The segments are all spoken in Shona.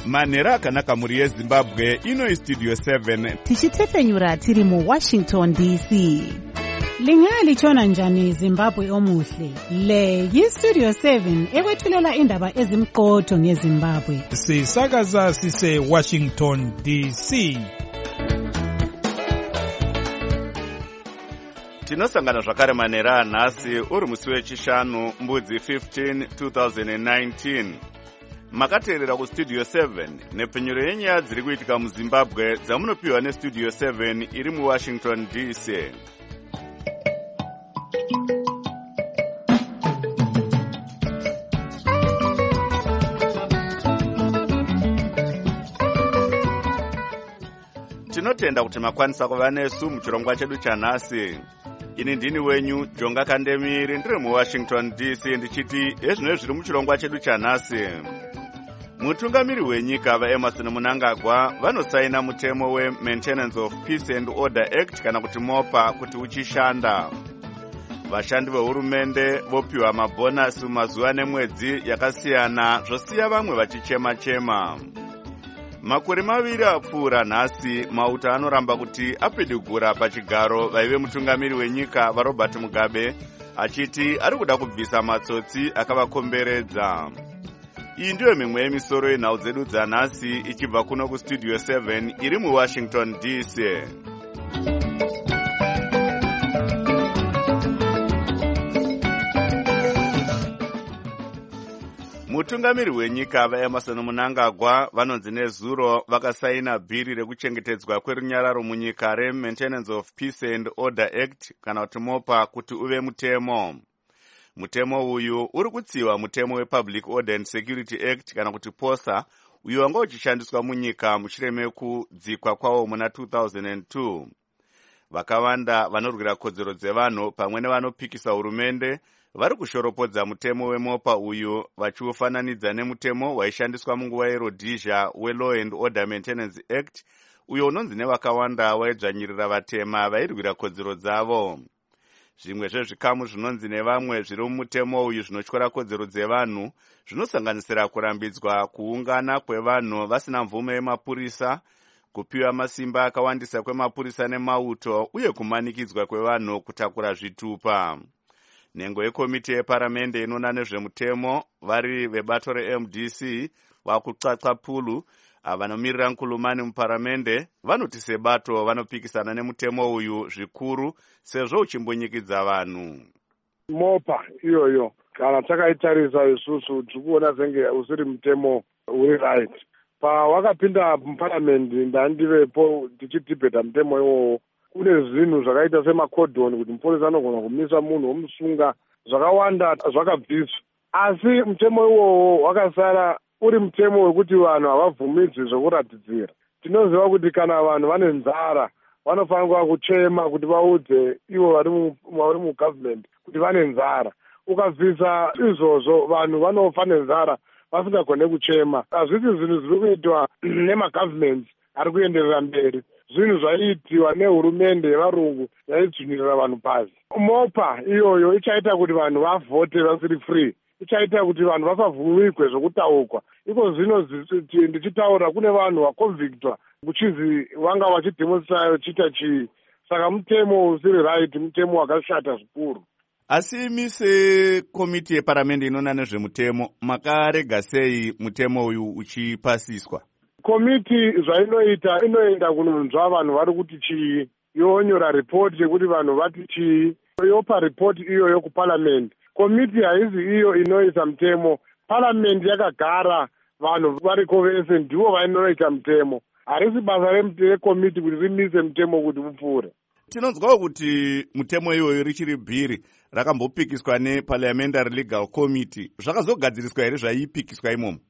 manhero akanaka mhuri yezimbabwe. Ino istudio 7 tichitefenyura tiri muWashington DC. Lingalitshona njani Zimbabwe omuhle? Le yistudio 7 ekwethulela indaba ezimqotho ngeZimbabwe. Sisakaza sise Washington DC. tinosangana zvakare manhero anhasi uri musi wechishanu mbudzi 15 2019. makateerera kustudio 7 nepfenyuro yenyaya dziri kuitika muzimbabwe dzamunopiwa nestudio 7 iri muWashington DC. tinotenda kuti makwanisa kuva nesu muchirongwa chedu chanhasi. ini ndini wenyu Jonga Kandemiri ndiri muWashington DC ndichiti ezvino zviri muchirongwa chedu chanhasi. mutungamiri wenyika vaEmerson Mnangagwa vanosaina mutemo weMaintenance of Peace and Order Act kana kuti MOPA kuti uchishanda. vashandi vehurumende vopiwa mabhonasi mazuva nemwedzi yakasiyana zvosiya vamwe vachichema-chema. makore maviri apfuura nhasi mauta anoramba kuti apidigura pachigaro vaive mutungamiri wenyika vaRobert Mugabe achiti ari kuda kubvisa matsotsi akavakomberedza. iyi ndiyo mimwe yemisoro yenhau dzedu dzanhasi ichibva kuno kustudio 7 iri muWashington DC. mutungamiri wenyika vaEmerson Mnangagwa vanonzi nezuro vakasaina bhiri rekuchengetedzwa kwerunyararo munyika reMaintenance of Peace and Order Act kana kuti MOPA kuti uve mutemo. mutemo uyu uri kutsiva mutemo wePublic Order and Security Act kana kuti POSA uyu wanga uchishandiswa munyika mushure mekudzikwa kwawo muna 2002. vakawanda vanorwira kodzero dzevanhu pamwe nevanopikisa hurumende vari kushoropodza mutemo weMOPA uyu vachiufananidza nemutemo waishandiswa munguva yeRhodesia weLaw and Order Maintenance Act uyo unonzi nevakawanda waidzvanyirira vatema vairwira kodzero dzavo. zvimwe zvezvikamu zvinonzi nevamwe zviri mumutemo uyu zvinotyora kodzero dzevanhu zvinosanganisira kurambidzwa kuungana kwevanhu vasina mvume yemapurisa, kupiwa masimba akawandisa kwemapurisa nemauto uye kumanikidzwa kwevanhu kutakura zvitupa. nhengo yekomiti yeparamende inoona nezvemutemo vari vebato reMDC vakutsvatsva pulu avanomirira nkulumani muparamende vanoti sebato vanopikisana nemutemo uyu zvikuru sezvo uchimbonyikidza vanhu. MOPA iyoyo kana takaitarisa isusu tikuona senge usiri mutemo uri right. pawakapinda muparamende ndandivepo tichidhibheta mutemo iwowo kune zvinhu zvakaita semakodhoni kuti muporesa anogona kumisa munhu womusunga zvakawanda zvakabviswa. asi mutemo iwowo wakasara uri mutemo wekuti vanhu havabvumidzwi zvekuratidzira. tinoziva kuti kana vanhu vane nzara vanofanirwa kuchema kuti vaudze ivo vari mugavhmendi kuti vane nzara. ukabvisa izvozvo vanhu vanofa nenzara vasingagone kuchema. hazvisi zvinhu zviri kuitwa nemagavhmendi ari kuenderera mberi, zvinhu zvaiitiwa nehurumende yevarungu yaidzvinyirira vanhu pasi. MOPA iyoyo ichaita kuti vanhu vavhote vasiri free, ichaita kuti vanhu vasavhumigwe zvokutaukwa. iko zvino ndichitaura kune vanhu vakonvictwa kuchizi vanga vachidemonstra chiita chii. saka mutemo usiri right, mutemo wakashata zvikuru. asi imi sekomiti yeparamende inoona nezvemutemo makarega sei mutemo uyu uchipasiswa? komiti zvainoita inoenda kunonzwa vanhu vari kuti chii, yonyora ripoti yekuti vanhu vati chii, yopa ripoti iyoyo kuparamende. komiti haizi iyo inoisa mutemo. paramende yakagara vanhu variko vese ndivo vainoita mutemo. harisi basa rekomiti kuti rimise mutemo kuti upfuure. tinonzwawo kuti mutemo iyoyo richiri bhiri rakambopikiswa neParliamentary Legal Committee. zvakazogadziriswa here zvaipikiswa imomo?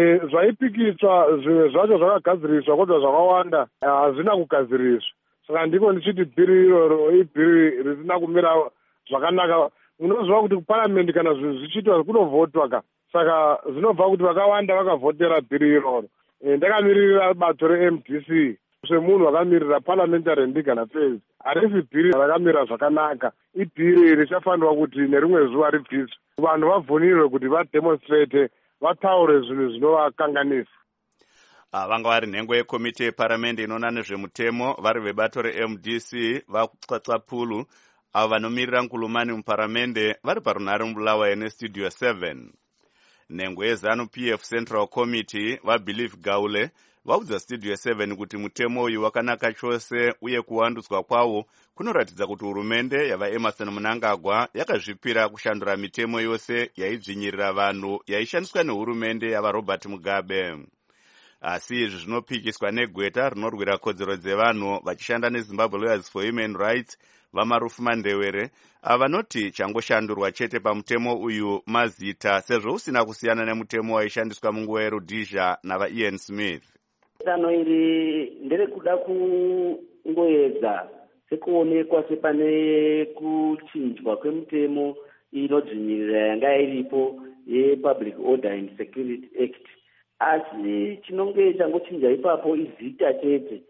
zvaipikiswa zvimwe zvacho zvakagadziriswa kodwa zvakawanda hazvina kugadziriswa. saka ndiko ndichiti bhiri iroro ibhiri risina kumira zvakanaka. unoziva kuti kuparamende kana zvinhu zvichiitwa kunovhotwa ka, saka zvinobva kuti vakawanda vakavhotera bhiri iroro. ndakamiririra bato reMDC semunhu akamirira Parliamentary and Legal Affairs. harisi bhiri rakamira zvakanaka. ibhiri richafanirwa kuti nerimwe zuva ribviswe, vanhu vabvunirwe kuti vademonstrate, vataure zvinhu zvinovakanganisa. Vanga vari nhengo yekomiti yeparamende inoona nezvemutemo vari vebato reMDC vakutsvatsvapulu avo vanomirira Nkulumani muparamende vari parunhare muBulawayo nestudio 7. Nhengo yeZANU-PF Central Committee vaBelieve Gaule vaudza studio 7 kuti mutemo uyu wakanaka chose uye kuwandudzwa kwawo kunoratidza kuti hurumende yavaEmerson Mnangagwa yakazvipira kushandura mitemo yose yaidzvinyirira vanhu yaishandiswa nehurumende yavaRobert Mugabe. Asi izvi zvinopikiswa negweta rinorwira kodzero dzevanhu vachishanda neZimbabwe Lawyers for Human Rights vaMarufu Mandewere vanoti changoshandurwa chete pamutemo uyu mazita sezvo usina kusiyana nemutemo waishandiswa munguva yeRhodesia navaIan Smith. Dano iri nderekuda kungoedza sekuonekwa sepane kuchinjwa kwemutemo inodzvinyirira yanga iripo yePublic Order and Security Act. Asi chinonge changochinja ipapo izita chete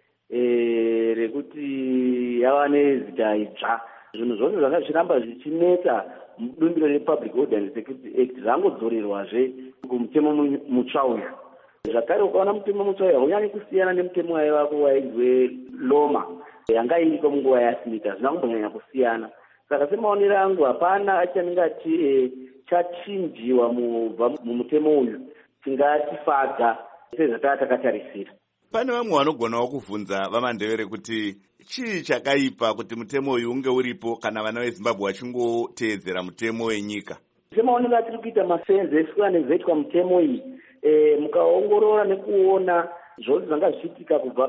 rekuti yava nezita idzva. Zvinhu zvose zvanga zviramba zvichinetsa mudumbiro rePublic Order and Security Act zvangodzorerwazve kumutemo mutsva uyu. Zvakare ukaona mutemo mutsva uyu haunyanyi kusiyana nemutemo waivako wainzwe Loma yanga iriko munguva yaSmith, hazvina kumbonyanya kusiyana. Saka semaonero angu hapana achanenge ati chachinjiwa mumutemo uyu chingatifadza sezvatakatarisira. Pane vamwe vanogonawo kuvhunza vaMandewere kuti chii chakaipa kuti mutemo uyu unge uripo kana vana veZimbabwe vachingoteedzera mutemo wenyika. Semaonero atiri kuita maseenzeswa nezvoitwa mutemo iyi, mukaongorora nekuona zvose zvanga zvichiitika kubva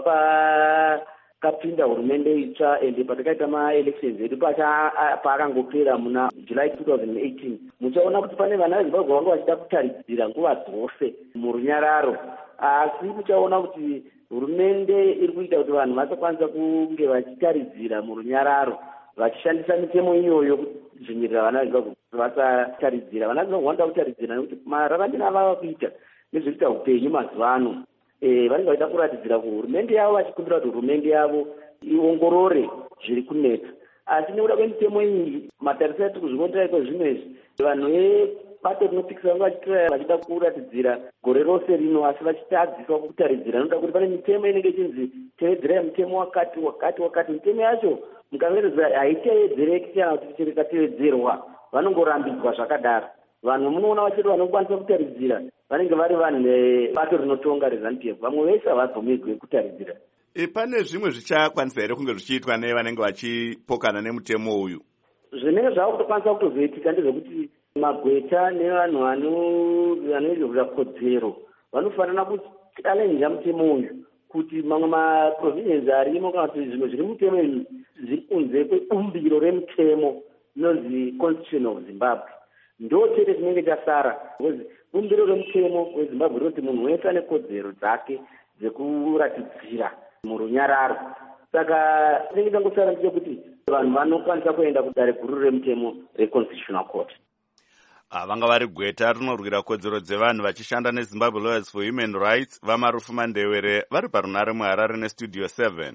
pakapinda hurumende itsva ende patakaita maelections edu paakangopera muna July 2018, muchaona kuti pane vana veZimbabwe vanga vachida kutaridzira nguva dzose murunyararo. Asi muchaona kuti hurumende iri kuita kuti vanhu vasakwanisa kunge vachitaridzira murunyararo vachishandisa mitemo iyoyo kudzvinyirira vana veZimbabwe vasataridzira. Vana veZimbabwe vanoda kutaridzira nekuti mararamiro avava kuita nezvekuita upenyu mazuva ano vanenge vachida kuratidzira kuhurumende yavo vachikumbira kuti hurumende yavo iongorore zviri kunetsa. Asi nekuda kwemitemo iyi matarisiro atiri kuzvionera iko zvino izvi vanhu vebato rinopikisa vanga vachida kuratidzira gore rose rino asi vachitadziswa kutaridzira. Noda kuti pane mitemo inenge ichinzi tevedzera mitemo wakati mitemo yacho mukaveredza haiteedzereki kana kuti ichirikatevedzerwa vanongorambidzwa zvakadaro. Vanhu munoona vachiri vanokwanisa kutaridzira vanenge vari vanhu vebato rinotonga reZANU-PF, vamwe vese havabvumirwe kutaridzira. Pane zvimwe zvichakwanisa here kunge zvichiitwa nevanenge vachipokana nemutemo uyu? Zvinenge zvava kutokwanisa kutozoitika ndezvekuti magweta nevanhu vanoirwira kodzero vanofanira kuchalenja mutemo uyu kuti mamwe maprovisions arimo kana kuti zvimwe zviri mutemo uyu zviri kunze kwebumbiro remutemo inonzi Constitution of Zimbabwe. Ndo chete chinenge chasara. Bumbiro remutemo weZimbabwe rinoti munhu wese ane kodzero dzake dzekuratidzira murunyararo. Saka chinenge changosara ndechekuti vanhu vanokwanisa kuenda kudare guru remutemo reConstitutional Court. Vanga vari gweta rinorwira kodzero dzevanhu vachishanda neZimbabwe Lawyers for Human Rights vaMarufu Mandewere vari parunhare muHarare nestudio 7.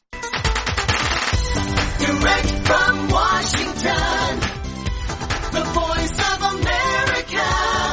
Direct from Washington, the voice of America,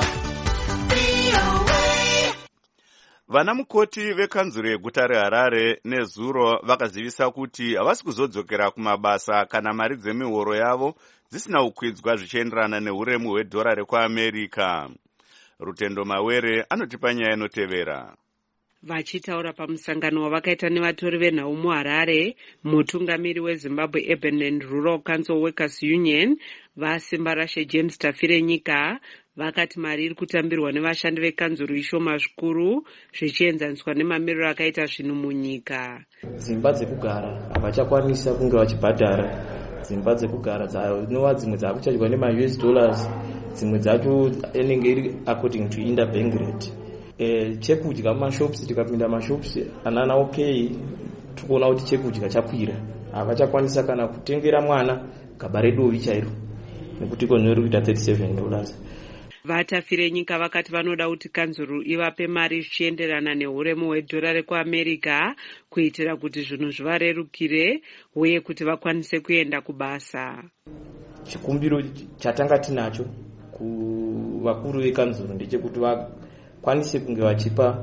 VOA. Vana mukoti vekanzuro yeguta reHarare nezuro vakazivisa kuti havasi kuzodzokera kumabasa kana mari dzemihoro yavo dzisina kukwidzwa zvichienderana neuremu hwedhora rekuAmerica. Rutendo Mawere anotipa nyaya inotevera. Vachitaura pamusangano wavakaita nevatori venhau muHarare, mutungamiri weZimbabwe Urban and Rural Council Workers Union vasimba rashe James Tafirenyika vakati mari iri kutambirwa nevashandi vekanzuro ishoma zvikuru zvichienzaniswa nemamiriro akaita zvinhu munyika. Dzimba dzekugara havachakwanisa kunge vachibhadhara. Dzimba dzekugara dzinova dzimwe dzaakuchadirwa nema-US dollars, dzimwe dzacho inenge iri according to interbank rate. Chekudya mumashops, tikapinda mashops anana okay, tikuona kuti chekudya chakwira. Havachakwanisa kana kutengera mwana gaba redovi chairo nekuti konori kuita $37. Vatafirenyika vakati vanoda kuti kanzuro ivape mari zvichienderana neuremu hwedhora rekuAmerica kuitira kuti zvinhu zvivarerukire uye kuti vakwanise kuenda kubasa. Chikumbiro chatanga tinacho kuvakuru vekanzuro ndechekuti vakwanise kunge vachipa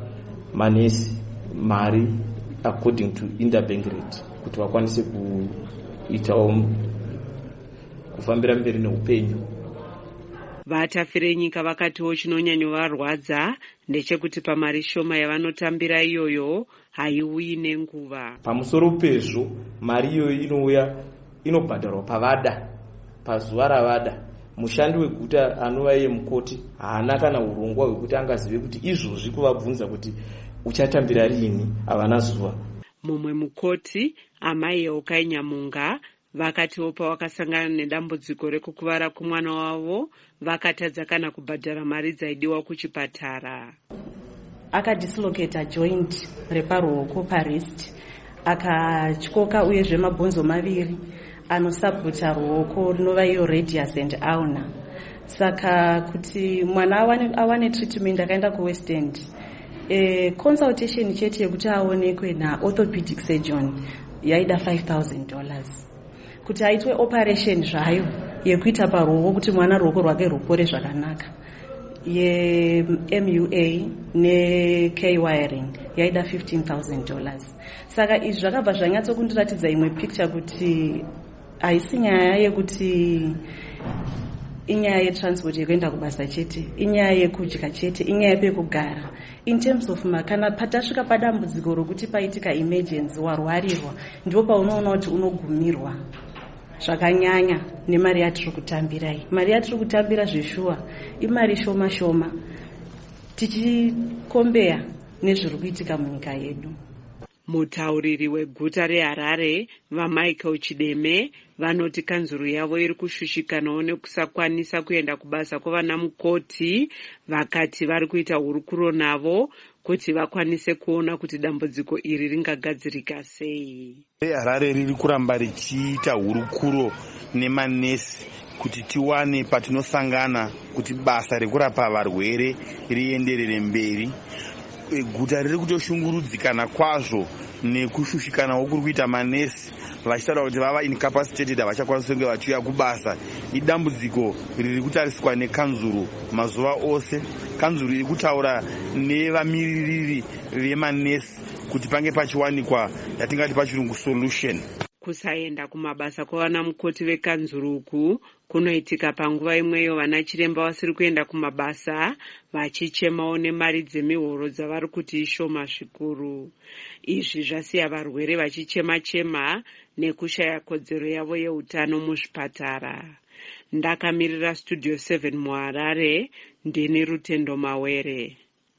manesi mari according to interbank rate kuti vakwanise kuitawo kufambira mberi neupenyu. Vatafire nyika vakatiwo chinonyanyovarwadza ndechekuti pamari shoma yavanotambira iyoyo haiuyi nenguva. Pamusoro pezvo mari iyoyo inouya inobhadharwa pavada, pazuva ravada. Mushandi weguta anova iye mukoti haana kana urongwa hwekuti angazive kuti izvozvi kuvabvunza kuti uchatambira rini havana zuva. Mumwe mukoti amai Eukai Nyamunga vakatiwo pavakasangana nedambudziko rekukuvara kwemwana wavo vakatadza kana kubhadhara mari dzaidiwa kuchipatara. Akadislocata joint reparuoko parist akatyoka uyezve mabhonzo maviri anosapota ruoko rinova iyo radius and ulnar. Saka kuti mwana awane treatment akaenda kuWest End, consultation chete yekuti aonekwe naorthopedic surgeon yaida $5,000. Kuti aitwe operation zvayo yekuita paruoko kuti mwana ruoko rwake rupore zvakanaka, ye-MUA ne-K-wiring yaida $15,000. Saka izvi zvakabva zvanyatsokundiratidza imwe picture kuti haisi nyaya yekuti inyaya yetransport yekuenda kubasa chete, inyaya yekudya chete, inyaya pekugara. In terms of kana patasvika padambudziko rokuti paitika emergency warwarirwa, ndipo paunoona kuti unogumirwa zvakanyanya nemari yatiri kutambirai. Mari yatiri kutambira zveshuwa imari shoma shoma tichikombeya nezviri kuitika munyika yedu. Mutauriri weguta reHarare vaMichael Chideme vanoti kanzuru yavo iri kushushikanawo nekusakwanisa kuenda kubasa kwavana mukoti. Vakati vari kuita hurukuro navo kuti vakwanise kuona kuti dambudziko iri ringagadzirika sei. Harare riri kuramba richiita hurukuro nemanesi kuti tiwane patinosangana kuti basa rekurapa varwere rienderere mberi. Guta riri kutoshungurudzikana kwazvo nekushushikanawo kuri kuita manesi vachitaura kuti vava incapacitated, havachakwanisi kunge vachiuya kubasa. Idambudziko riri kutariswa nekanzuru mazuva ose. Kanzuru iri kutaura nevamiririri vemanesi kuti pange pachiwanikwa yatingati pachirungu solution. Kusaenda kumabasa kwavana mukoti vekanzuruku kunoitika panguva imweyo vana chiremba vasiri kuenda kumabasa vachichemawo nemari dzemihoro dzavari kuti ishoma zvikuru. Izvi zvasiya varwere vachichema-chema nekushaya kodzero yavo yeutano muzvipatara. Ndakamirira Studio 7 muHarare, ndini Rutendo Mawere.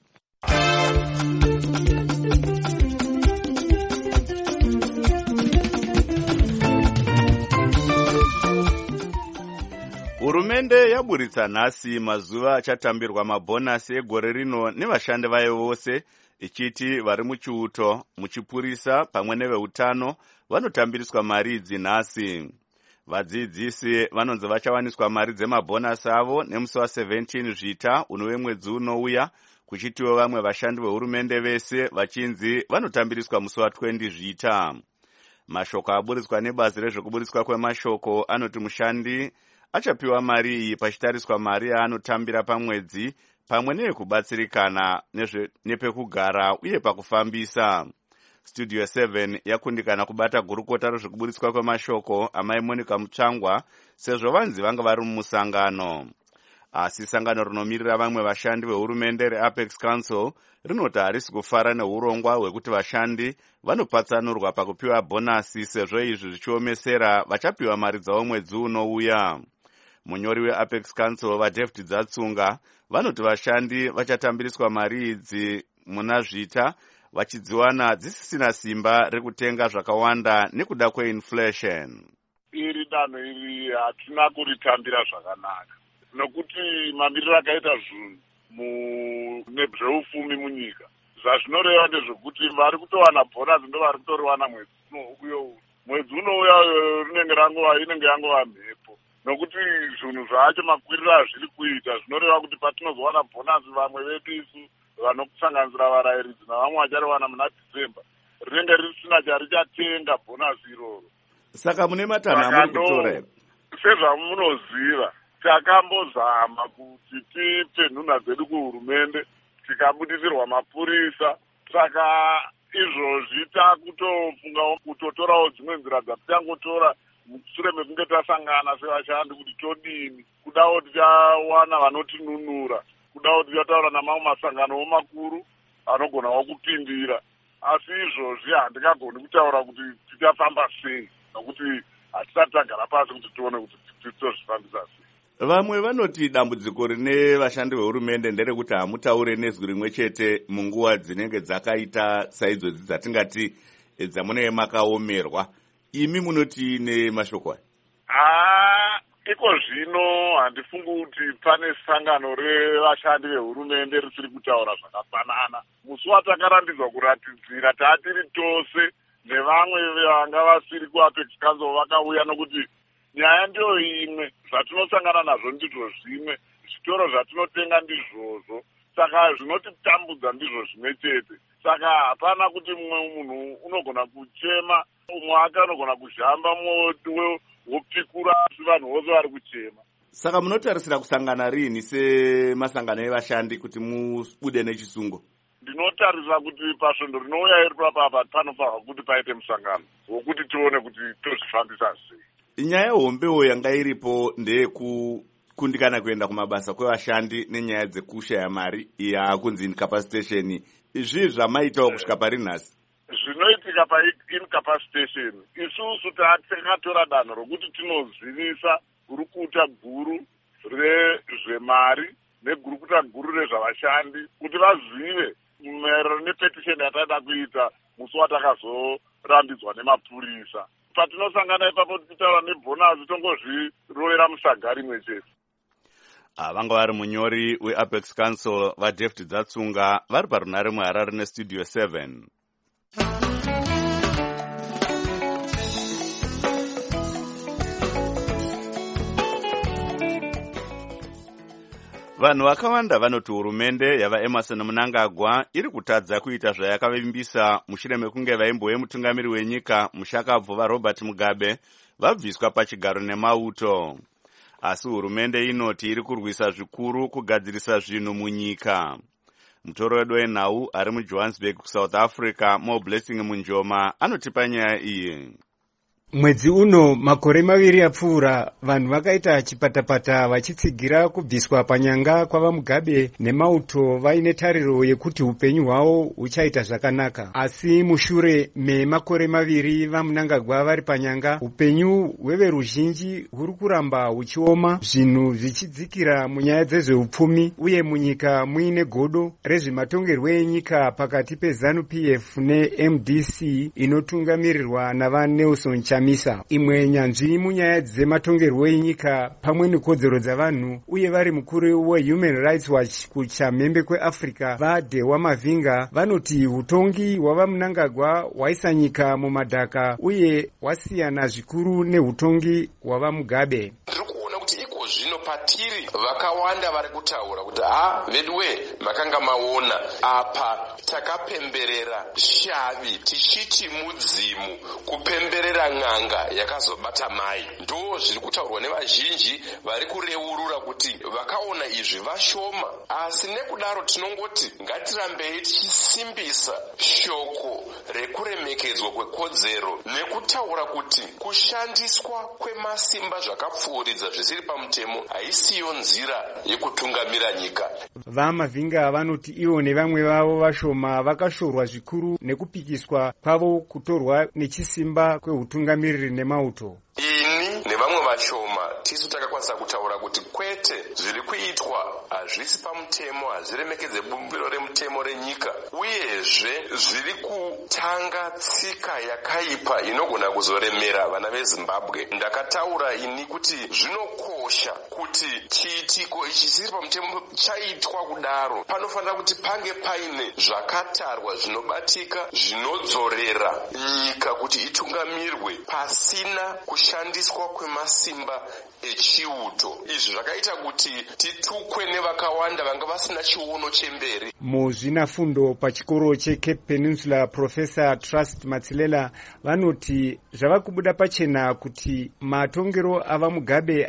Hurumende yaburitsa nhasi mazuva achatambirwa mabhonasi egore rino nevashandi vayo vose, ichiti vari muchiuto, muchipurisa pamwe neveutano vanotambiriswa mari idzi nhasi. Vadzidzisi vanonzi vachawaniswa mari dzemabhonasi avo nemusi wa17 Zvita unove mwedzi unouya, kuchitiwo vamwe vashandi vehurumende vese vachinzi vanotambiriswa musi wa20 Zvita. Mashoko aburitswa nebazi rezvekuburitswa kwemashoko anoti mushandi achapiwa mari iyi pachitariswa mari yaanotambira pamwedzi pamwe neyekubatsirikana nepekugara uye pakufambisa. Studio 7 yakundikana kubata gurukota rezvekuburitswa kwemashoko amai Monica Mutsvangwa sezvo vanzi vanga vari mumusangano. Asi sangano rinomirira vamwe vashandi vehurumende reApex Council rinoti harisi kufara neurongwa hwekuti vashandi vanopatsanurwa pakupiwa bhonasi sezvo izvi zvichiomesera vachapiwa mari dzavo mwedzi unouya. Munyori weApex Council vaDavid Dzatsunga vanoti vashandi vachatambiriswa mari idzi muna Zvita vachidziwana dzisisina simba rekutenga zvakawanda nekuda kweinflation. Iri danho iri hatina kuritambira zvakanaka nokuti mamiriro akaita zvinhu nezveupfumi munyika. Zvazvinoreva ndezvekuti vari kutowana bhonasi ndo vari kutoriwana mwedzi unouya inenge yangova mhepo. Nokuti zvinhu zvacho makwiriro azviri kuita zvinoreva kuti patinozowana bhonasi vamwe vedu isu vanokusanganisira varayiridzi navamwe vachariwana muna December rinenge risina charichatenga bhonasi iroro. Saka mune matanho amuri kutora here? Sezvamunoziva takambozama kuti tipe nhunha dzedu kuhurumende, tikabudisirwa mapurisa, saka izvozvi takutofunga kutotorawo dzimwe nzira dzatichangotora mushure mekunge tasangana sevashandi kuti todini, kudawo tichawana vanotinunura, kudawo tichataura namamwe masangano makuru anogonawo kupindira. Asi izvozvi handingagoni kutaura kuti tichafamba sei, nokuti hatisati tagara pasi kuti tione kuti titozvifambisa sei. Vamwe vanoti dambudziko rine vashandi vehurumende nderekuti hamutaure nezwi rimwe chete munguva dzinenge dzakaita saidzodzi dzatingati dzamunenge makaomerwa. Imi munoti nemashoko aya? Iko zvino handifungi kuti pane sangano revashandi vehurumende risiri kutaura zvakafanana. Musi watakarambidzwa kuratidzira tatiri tose nevamwe vanga vasiri kuapex council vakauya, nokuti nyaya ndiyo imwe, zvatinosangana nazvo ndizvo zvimwe, zvitoro zvatinotenga ndizvozvo, saka zvinotitambudza ndizvo zvimwe chete. Saka hapana kuti mumwe munhu unogona kuchema, umwe akanogona kuzhamba mwoto wopikura, asi vanhu vose vari kuchema. Saka munotarisira kusangana rini semasangano evashandi kuti mubude nechisungo? Ndinotarisa kuti pasvondo rinouya iri papapa panofanirwa kuti paite musangano wokuti tione kuti tozvifambisa sei. Nyaya hombewo yanga iripo ndeyekukundikana kuenda kumabasa kwevashandi nenyaya dzekushaya mari yakunzi incapacitation. Izvi zvamaitawo kusvika pari nhasi? Zvinoitika paincapacitation, isusu takatora danho rokuti tinozivisa gurukuta guru rezvemari negurukuta guru rezvavashandi kuti vazive maererano nepetition yataida kuita musi watakazorambidzwa nemapurisa. Patinosangana ipapo tichitaura nebhonasi tongozvirovera musaga rimwe chete. Vanga vari munyori weApex Council vaDavid Dzatsunga vari parunhare muHarare neStudio 7. Vanhu vakawanda vanoti hurumende yavaEmmerson Mnangagwa iri kutadza kuita zvayakavimbisa mushure mekunge vaimbove mutungamiri wenyika mushakabvu vaRobert Mugabe vabviswa pachigaro nemauto. Asi hurumende inoti iri kurwisa zvikuru kugadzirisa zvinhu munyika. Mutoro wedu wenhau ari muJohannesburg kuSouth Africa, Mo Blessing Munjoma anotipa nyaya iyi. Mwedzi uno makore maviri apfuura, vanhu vakaita chipatapata vachitsigira kubviswa panyanga kwava Mugabe nemauto vaine tariro yekuti upenyu hwavo huchaita zvakanaka. Asi mushure memakore maviri vaMnangagwa vari panyanga, upenyu hweveruzhinji huri kuramba huchioma, zvinhu zvichidzikira munyaya dzezveupfumi, uye munyika muine godo rezvematongerwo enyika pakati peZANU-PF neMDC inotungamirirwa navaNelson Chamisa. Imwe nyanzvi munyaya dzematongerwo enyika pamwe nekodzero dzavanhu uye vari mukuru weHuman Rights Watch kuchamhembe kweAfrica vaDhewa Mavinga vanoti utongi hwavaMnangagwa hwaisa nyika mumadhaka uye hwasiyana zvikuru neutongi hwavaMugabe. Zvino patiri vakawanda vari kutaura kuti veduwe makanga maona apa takapemberera shavi tichiti mudzimu kupemberera n'anga yakazobata mai. Ndo zviri kutaurwa nevazhinji vari kureurura kuti vakaona izvi vashoma. Asi nekudaro tinongoti ngatirambei tichisimbisa shoko rekuremekedzwa kwekodzero nekutaura kuti kushandiswa kwemasimba zvakapfuuridza zvisiri pamutemo haisiyo nzira yekutungamira nyika. VaMavinga vanoti ivo nevamwe vavo vashoma vakashorwa zvikuru nekupikiswa kwavo kutorwa nechisimba kweutungamiriri nemauto. Ini nevamwe vashoma tisu takakwanisa kutaura kuti kwete, zviri kuitwa hazvisi pamutemo, hazviremekedze bumbiro remutemo renyika, uyezve zviri kutanga tsika yakaipa inogona kuzoremera vana veZimbabwe. Ndakataura ini kuti zvinokosha kuti chiitiko ichi chisiri pamutemo chaitwa kudaro, panofanira kuti pange paine zvakatarwa zvinobatika zvinodzorera nyika kuti itungamirwe pasina kushandiswa kwemasimba echiuto. Izvi zvakaita kuti titukwe nevakawanda vanga vasina chiuno chemberi. Muzvinafundo pachikoro cheCape Peninsula, Professor Trust Matsilela vanoti zvava kubuda pachena kuti matongero ava Mugabe aive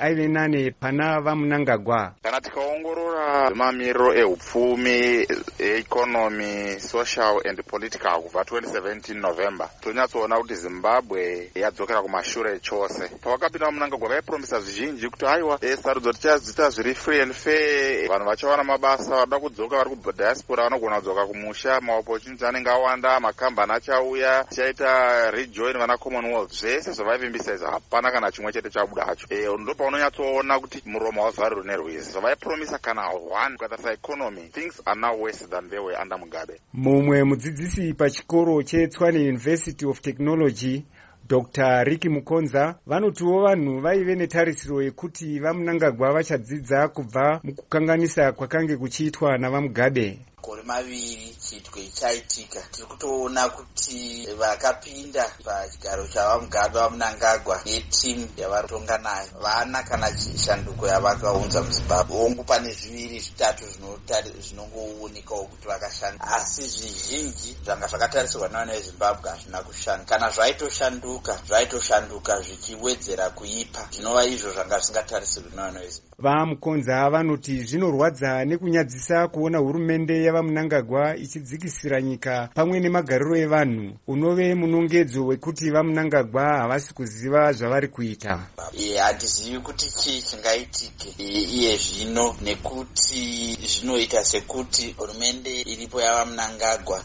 nane pana vaMnangagwa. Kana tikaongorora mamiriro ehupfumi, economy, social and political kubva 2017 November, tonyatsoona kuti Zimbabwe yadzokera kumashure chose. Pavakapinda vaMnangagwa vaipromisa zvizhinji kuti aiwa sarudzo tichadziita zviri free and fair, vanhu vachawana mabasa, vada kudzoka vari kudiaspora vanogona kudzoka kumusha, maopportunity anenge awanda, makambani achauya, tichaita rejoin vana Commonwealth. Zvese zvavaivimbisa izvo hapana kana chimwe chete chabudacho. Ndo paunonyatsoona kuti muromo hauzvarirwi nerwizi. Zvavaipromisa kana one kukatarisa economy, things are now worse than they were under Mugabe. Mumwe mudzidzisi pachikoro cheTshwane University of Technology, Dr. Ricky Mukonza, vanotiwo vanhu vaive netarisiro yekuti vaMnangagwa vachadzidza kubva mukukanganisa kwakange kuchiitwa navaMugabe. Makore maviri chitwe chaitika, tiri kutoona kuti vakapinda pachigaro chavaMugabe vaMnangagwa netimu yavatonga nayo vana kana shanduko yavakaunza muZimbabwe. Ongu pane zviviri zvitatu zvinongoonekawo kuti vakashanda, asi zvizhinji zvanga zvakatarisirwa navana veZimbabwe hazvina kushanda. Kana zvaitoshanduka zvichiwedzera kuipa, zvinova izvo zvanga zvisingatarisirwi navana veZimbabwe. VaMukonza vanoti zvinorwadza nekunyadzisa kuona hurumende yavaMnangagwa ichidzikisira nyika pamwe nemagariro evanhu. Unove munongedzo wekuti vaMnangagwa havasi kuziva zvavari kuita. Hatizivi kuti chii chingaitike iye zvino, nekuti zvinoita sekuti hurumende iripo yavaMnangagwa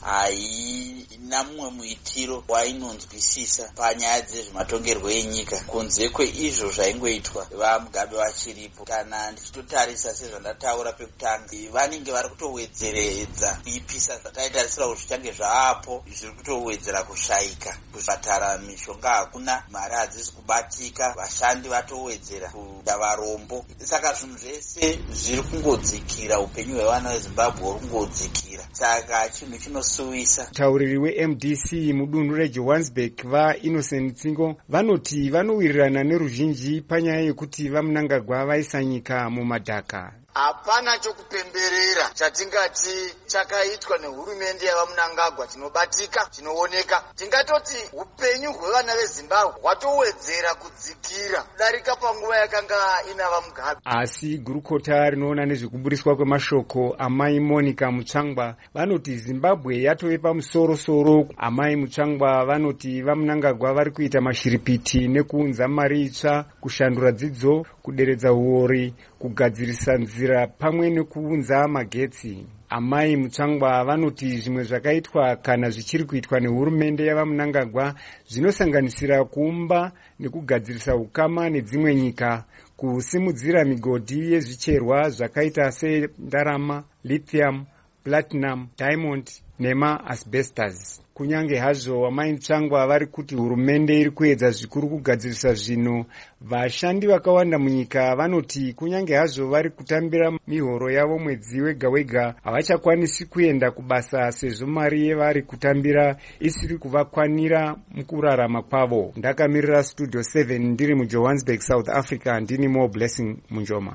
haina mumwe muitiro wainonzwisisa panyaya dzezvematongerwo enyika kunze kweizvo zvaingoitwa vaMugabe vachiripo. Kana ndichitotarisa sezvandataura pekutanga, vanenge vari kutowedzeredza kuipisa zvataitarisira kuti zvichange zvaapo, zviri kutowedzera kushaika. Kuzvipatara mishonga hakuna, mari hadzisi kubatika, vashandi vatowedzera kuda varombo. Saka zvinhu zvese zviri kungodzikira, upenyu hwevana veZimbabwe huri kungodzikira. Saka chinhu chinosuwisa. Tauriri weMDC mudunhu reJohannesburg vaInnocent Tsingo vanoti vanowirirana neruzhinji panyaya yekuti vaMnangagwa vaisa nyika mumadhaka. Hapana chokupemberera chatingati chakaitwa nehurumende yavaMnangagwa chinobatika, chinooneka. Tingatoti upenyu hwevana veZimbabwe hwatowedzera kudzikira kudarika panguva yakanga ina vaMugabe. Asi gurukota rinoona nezvekuburiswa kwemashoko amai Monica Mutsvangwa vanoti Zimbabwe yatove pamusoro-soro. Amai Mutsvangwa vanoti vaMnangagwa vari kuita mashiripiti nekuunza mari itsva, kushandura dzidzo, kuderedza uori, kugadzirisa nzira pamwe nekuunza magetsi. Amai Mutsvangwa vanoti zvimwe zvakaitwa kana zvichiri kuitwa nehurumende yavaMnangagwa zvinosanganisira kuumba nekugadzirisa ukama nedzimwe nyika, kusimudzira migodhi yezvicherwa zvakaita sendarama, lithium, platinum, diamond nema-asbestos. Kunyange hazvo amai Mutsvangwa vari kuti hurumende iri kuedza zvikuru kugadzirisa zvino, vashandi vakawanda munyika vanoti kunyange hazvo vari kutambira mihoro yavo mwedzi wega-wega havachakwanisi kuenda kubasa sezvo mari yevari kutambira isiri kuvakwanira mukurarama kwavo. Ndakamirira Studio 7 ndiri muJohannesburg, South Africa, ndini Mo Blessing Munjoma.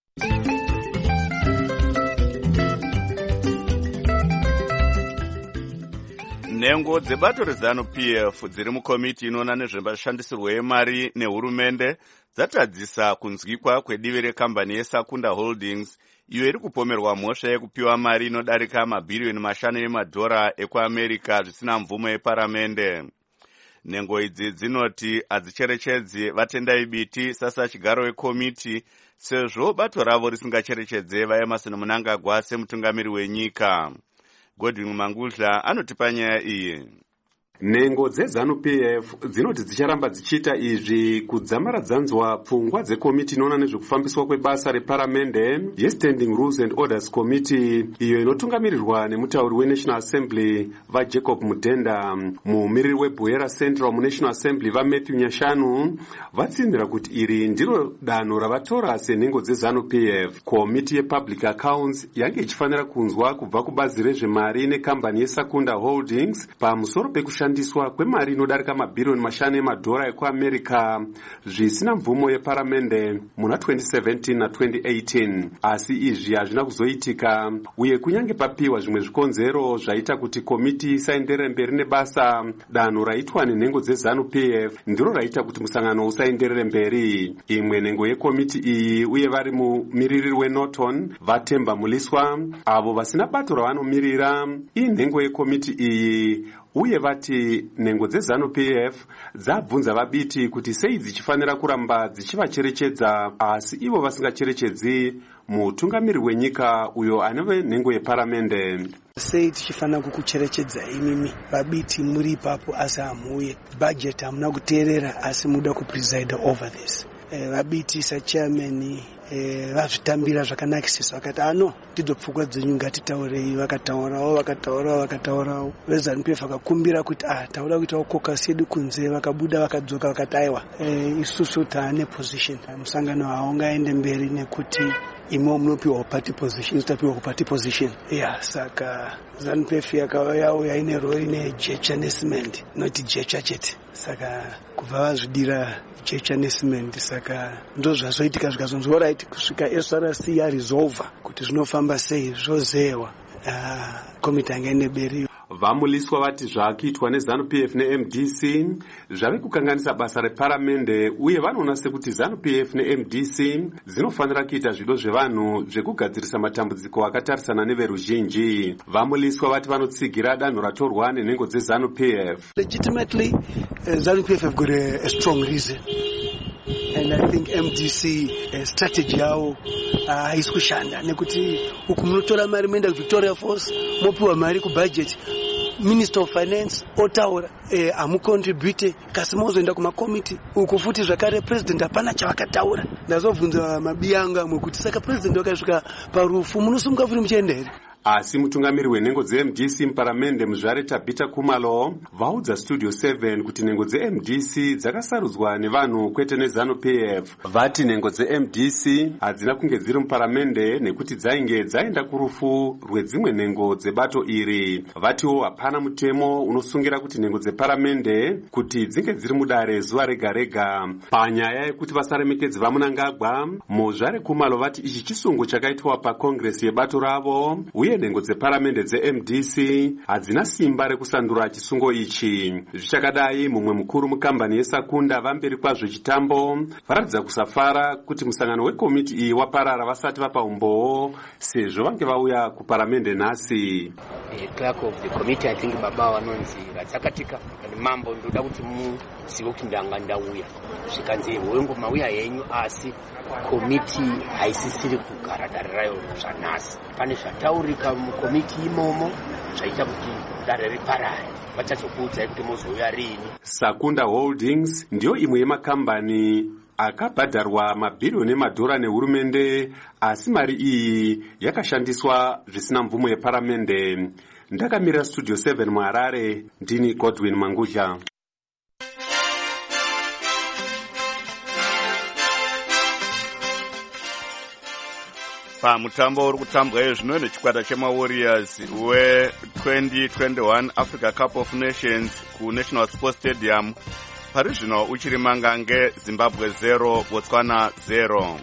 Nhengo dzebato reZANU-PF dziri mukomiti inoona nezvemashandisirwo emari nehurumende dzatadzisa kunzwikwa kwedivi rekambani yeSakunda Holdings iyo iri kupomerwa mhosva yekupiwa mari inodarika mabhiriyoni 5 emadhora ekuAmerica zvisina mvumo yeparamende. Nhengo idzi dzinoti hadzicherechedzi vatendai biti sasachigaro wekomiti sezvo bato ravo risingacherechedze vaEmmerson Mnangagwa semutungamiri wenyika. Godwin Mangudla anotipa nyaya iyi. Nhengo dzeZANU-PF dzinoti dzicharamba dzichiita izvi kudzamaradza pfungwa dzekomiti inoona nezvekufambiswa kwebasa reparamende yeStanding Rules and Orders Committee iyo inotungamirirwa nemutauri weNational Assembly vaJacob Mudenda. Mumiriri weBuera Central muNational Assembly vaMatthew Nyashanu vatsinzira kuti iri ndiro danho ravatora senhengo dzeZANU-PF. Komiti yePublic Accounts yange ichifanira kunzwa kubva kubazi rezvemari nekambani yeSakunda Holdings pamusoro pekushanda kushandiswa kwemari inodarika mabhirioni mashanu emadhora ekuamerica zvisina mvumo yeparamende muna 2017 na2018, asi izvi hazvina kuzoitika, uye kunyange papiwa zvimwe zvikonzero zvaita kuti komiti isaenderere mberi nebasa, danho raitwa nenhengo dzeZANU-PF ndiro raita kuti musangano usaenderere mberi. Imwe nhengo yekomiti iyi uye vari mumiririri weNorton Vatemba Muliswa, avo vasina bato ravanomirira inhengo yekomiti iyi, uye vati nhengo dzeZANU-PF dzabvunza vabiti kuti sei dzichifanira kuramba dzichivacherechedza asi ivo vasingacherechedzi mutungamiri wenyika uyo ane nhengo yeparamende. Sei tichifanira kukucherechedza imimi vabiti muri ipapo asi hamuye, budget hamuna kuteerera asi muda kupreside over this. Vabiti sachairman vazvitambira zvakanakisisa, vakati ano tidopfugwa dzenyu ngatitaurei, vakataurawo veZANU-PF vakakumbira kuti tauda kuitawo caucus yedu kunze, vakabuda vakadzoka vakati aiwa isusu taane position, musangano haungaende mberi nekuti imo munopiwa party position, tapiwa party position. Saka ZANU-PF yakauya ine rori nejecha necement, not jecha chete, saka kubva vazvidira jecha necement, saka ndo zvazoitika zvikazonzi alright kusvika SRC yaresolve kuti zvinofamba sei zvozewa, komiti angaende mberi. Vamuliswa vati zvaakuitwa neZANU-PF neMDC zvave kukanganisa basa reparamende, uye vanoona sekuti ZANU-PF neMDC dzinofanira kuita zvido zvevanhu zvekugadzirisa matambudziko akatarisana neveruzhinji. Vamuliswa vati vanotsigira danho ratorwa nenhengo dzeZANU-PF. Legitimately, ZANU-PF have got a strong reason. And I think MDC strategy yao haisi kushanda, nekuti uku munotora mari moenda Victoria Falls mopiwa mari kubudget, Minister of Finance otaura amucontribute kasi mozoenda kumakomiti uku futi zvakare president hapana chavakataura. Ndazobvunza mabiyanga mwekuti saka president wakasvika parufu munosumuka futi muchienda here? Asi mutungamiri wenhengo dzeMDC muparamende muzvare Tabita Kumalo vaudza Studio 7 kuti nhengo dzeMDC dzakasarudzwa nevanhu kwete neZANU-PF. Vati nhengo dzeMDC hadzina kunge dziri muparamende nekuti dzainge dzaenda kurufu rwedzimwe nhengo dzebato iri. Vatiwo hapana mutemo unosungira kuti nhengo dzeparamende kuti dzinge dziri mudare zuva rega rega. Panyaya yekuti vasaremekedzi vaMunangagwa, muzvare Kumalo vati ichi chisungo chakaitwa pakongresi yebato ravo, uye nhengo dzeparamende dzeMDC hadzina simba rekusandura chisungo ichi. Zvichakadai, mumwe mukuru mukambani yeSakunda vamberi kwazvo chitambo varatidza kusafara kuti musangano wekomiti iyi waparara vasati vapa umboo sezvo vange vauya kuparamende nhasi. Clerk of the committee, I think baba vanonzi Ratsakatika mambo ndoda kuti musiwo kuti ndanga ndauya zvikanzi wengu mauya yenyu asi komiti haisisiri kugara dare rayo zvanhasi. Pane zvataurika mukomiti imomo zvaita kuti dare riparare. Vachazokuudzai kuti mozouya rini. Sakunda Holdings ndiyo imwe yemakambani akabhadharwa mabhirioni emadhora nehurumende, asi mari iyi yakashandiswa zvisina mvumo yeparamende. Ndakamirira Studio 7 muHarare, ndini Godwin Manguzha. Pamutambo uri kutambwa izvino nechikwata chemaWarriors we2021 Africa Cup of Nations kuNational Sports Stadium, pari zvino uchiri mangange Zimbabwe 0 Botswana 0.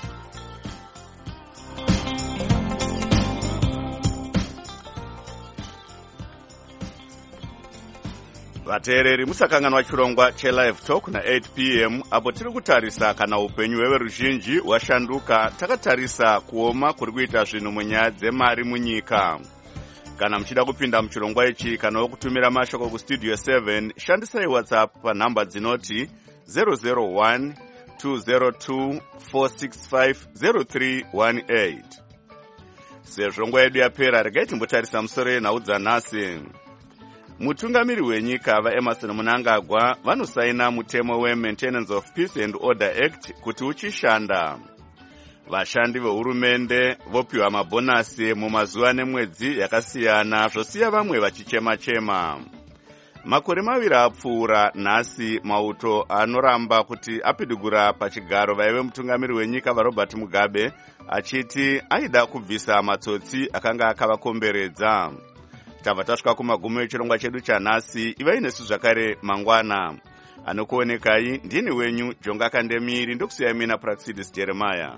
Vateereri musakanganwa chirongwa cheLive Talk na8 p.m. apo tiri kutarisa kana upenyu hweveruzhinji hwashanduka. Takatarisa kuoma kuri kuita zvinhu munyaya dzemari munyika. Kana muchida kupinda muchirongwa ichi kana wokutumira mashoko kustudio 7, shandisai WhatsApp panhamba dzinoti 001 202 465 0318. Sezvo nguva yedu yapera, regai timbotarisa musoro yenhau dzanhasi. Mutungamiri wenyika vaEmmerson Mnangagwa vanosaina mutemo weMaintenance of Peace and Order Act kuti uchishanda. Vashandi vehurumende vopiwa mabhonasi mumazuva nemwedzi yakasiyana, zvosiya vamwe vachichema-chema. Makore maviri apfuura nhasi, mauto anoramba kuti apidigura pachigaro vaive mutungamiri wenyika vaRobert Mugabe achiti aida kubvisa matsotsi akanga akavakomberedza. tabva tasvika kumagumo echirongwa chedu chanhasi. ivai nesu zvakare mangwana. Anokuonekai ndini wenyu Jonga Kandemiri, ndokusiyai mina Praxidis Jeremiah.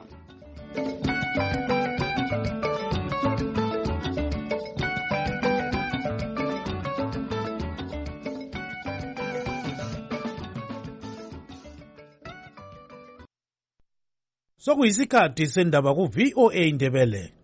Sokuyisikhathi sendaba ku VOA Ndebele.